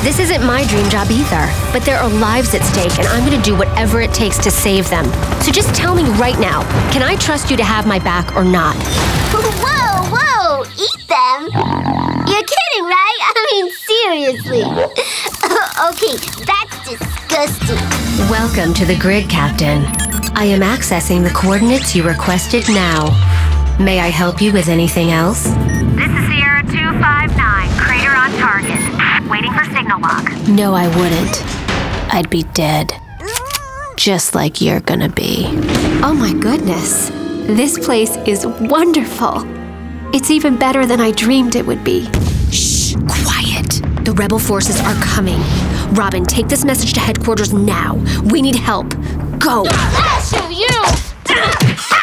This isn't my dream job either, but there are lives at stake, and I'm gonna do whatever it takes to save them. So just tell me right now, can I trust you to have my back or not? Whoa! Eat them? You're kidding, right? I mean, seriously. Okay, that's disgusting. Welcome to the grid, Captain. I am accessing the coordinates you requested now. May I help you with anything else? This is Sierra 259, crater on target. Waiting for signal lock. No, I wouldn't. I'd be dead. Just like you're gonna be. Oh my goodness. This place is wonderful. It's even better than I dreamed it would be. Shh, quiet. The rebel forces are coming. Robin, take this message to headquarters now. We need help. Go. I'll show you!